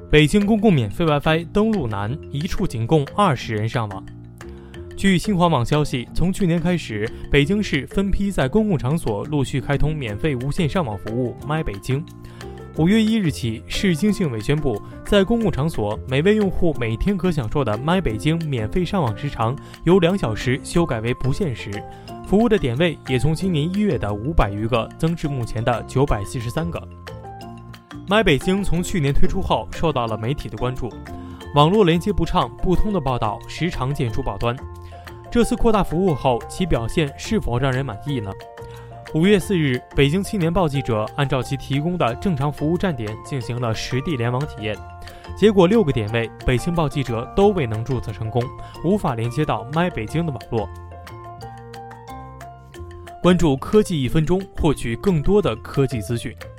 北京公共免费 WiFi 登录难，一处仅供20人上网。据新华网消息，从去年开始，北京市分批在公共场所陆续开通免费无线上网服务 My 北京。5月1日起，市经信委宣布，在公共场所每位用户每天可享受的 My 北京免费上网时长由2小时修改为不限时，服务的点位也从今年1月的500余个增至目前的943个。My 北京从去年推出后，受到了媒体的关注，网络连接不畅、不通的报道时常见诸报端。这次扩大服务后，其表现是否让人满意呢？5月4日，北京青年报记者按照其提供的正常服务站点进行了实地联网体验，结果6个点位，北青报记者都未能注册成功，无法连接到 My 北京的网络。关注科技1分钟，获取更多的科技资讯。